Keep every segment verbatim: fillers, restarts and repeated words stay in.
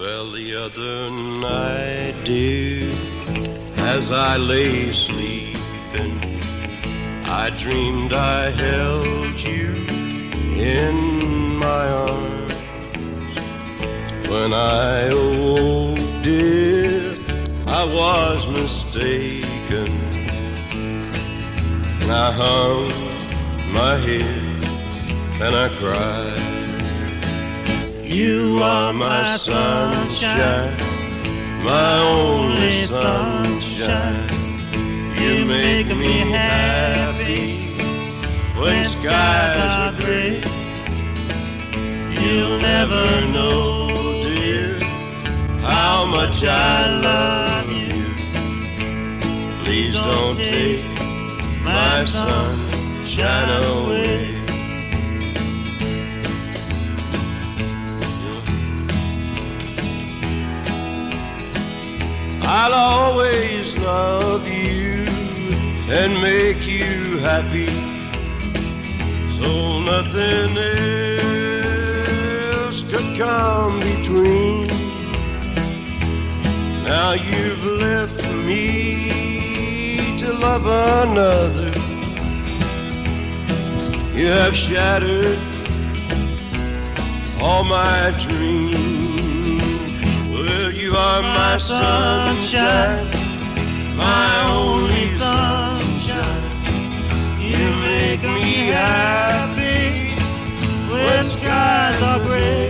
Well, the other night, dear, as I lay sleeping, I dreamed I held you in my arms. When I awoke, dear, I was mistaken, and I hung my head and I cried. You are my sunshine, my only sunshine. You make me happy when skies are gray. You'll never know, dear, how much I love you. Please don't take my sunshine away. I'll always love you and make you happy, so nothing else could come between. Now you've left me to love another. You have shattered all my dreams. Well, you are my sunshine, my only sunshine. You make me happy when skies are gray.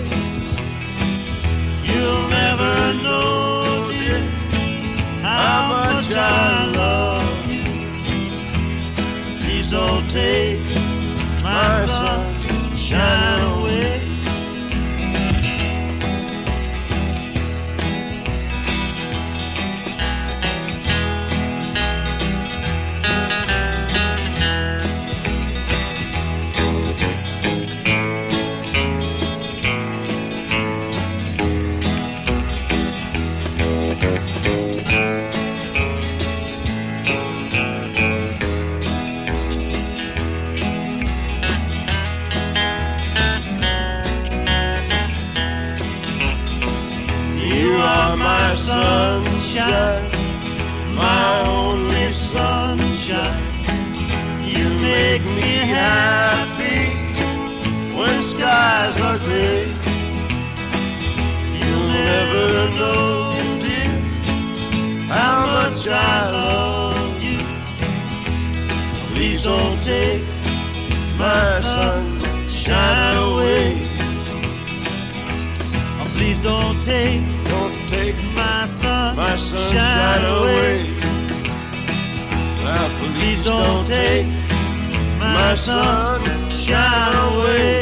You'll never know, dear, how much I love you. Please don't take my sunshine away. My sunshine, my only sunshine. You make me happy when skies are gray. You'll never know, dear, how much I love you. Please don't take my sunshine away. Please don't take, don't take my sun, my sunshine away. Now please don't take my sunshine away.